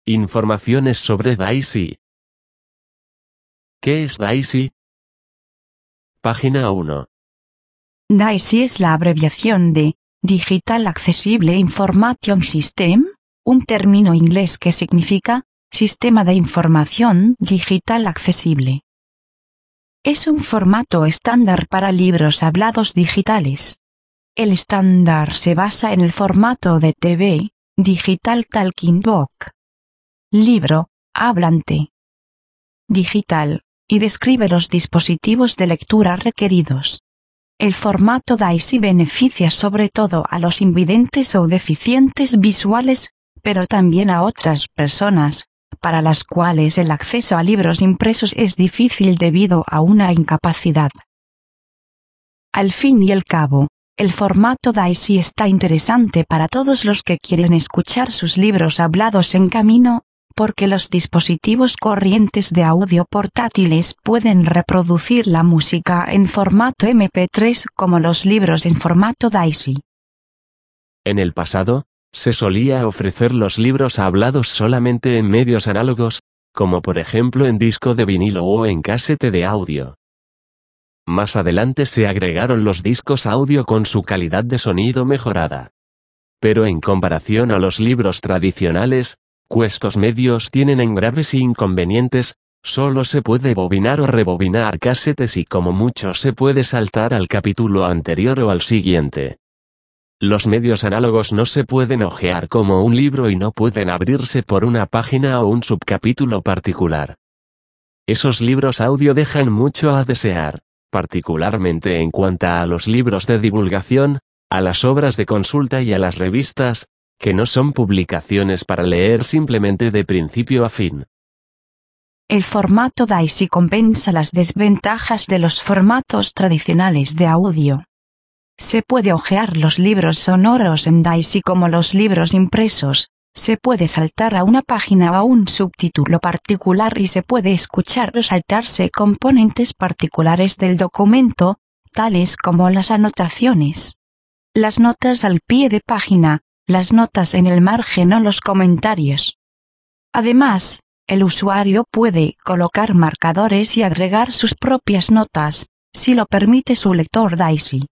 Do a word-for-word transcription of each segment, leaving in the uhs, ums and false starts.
Informaciones sobre Daisy. ¿Qué es Daisy? Página uno. Daisy es la abreviación de Digital Accessible Information System, un término inglés que significa Sistema de Información Digital Accesible. Es un formato estándar para libros hablados digitales. El estándar se basa en el formato de T V, Digital Talking Book. Libro, hablante. Digital, y describe los dispositivos de lectura requeridos. El formato Daisy beneficia sobre todo a los invidentes o deficientes visuales, pero también a otras personas, para las cuales el acceso a libros impresos es difícil debido a una incapacidad. Al fin y al cabo, el formato Daisy está interesante para todos los que quieren escuchar sus libros hablados en camino, porque los dispositivos corrientes de audio portátiles pueden reproducir la música en formato eme pe tres como los libros en formato Daisy. En el pasado, se solía ofrecer los libros hablados solamente en medios análogos, como por ejemplo en disco de vinilo o en casete de audio. Más adelante se agregaron los discos audio con su calidad de sonido mejorada. Pero en comparación a los libros tradicionales, estos medios tienen en graves inconvenientes, solo se puede bobinar o rebobinar casetes y como mucho se puede saltar al capítulo anterior o al siguiente. Los medios análogos no se pueden hojear como un libro y no pueden abrirse por una página o un subcapítulo particular. Esos libros audio dejan mucho a desear, particularmente en cuanto a los libros de divulgación, a las obras de consulta y a las revistas, que no son publicaciones para leer simplemente de principio a fin. El formato Daisy compensa las desventajas de los formatos tradicionales de audio. Se puede hojear los libros sonoros en Daisy como los libros impresos, se puede saltar a una página o a un subtítulo particular y se puede escuchar o saltarse componentes particulares del documento, tales como las anotaciones, las notas al pie de página, las notas en el margen o los comentarios. Además, el usuario puede colocar marcadores y agregar sus propias notas, si lo permite su lector Daisy.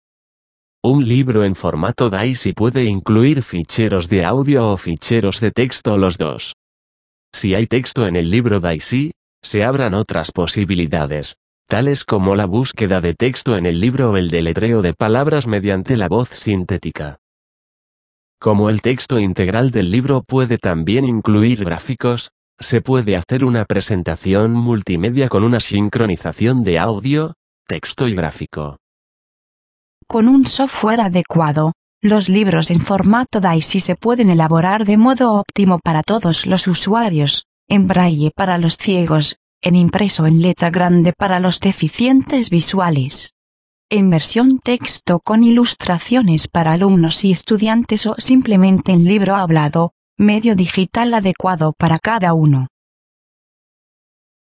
Un libro en formato Daisy puede incluir ficheros de audio o ficheros de texto o los dos. Si hay texto en el libro Daisy, se abran otras posibilidades, tales como la búsqueda de texto en el libro o el deletreo de palabras mediante la voz sintética. Como el texto integral del libro puede también incluir gráficos, se puede hacer una presentación multimedia con una sincronización de audio, texto y gráfico. Con un software adecuado, los libros en formato Daisy se pueden elaborar de modo óptimo para todos los usuarios, en braille para los ciegos, en impreso en letra grande para los deficientes visuales, en versión texto con ilustraciones para alumnos y estudiantes o simplemente en libro hablado, medio digital adecuado para cada uno.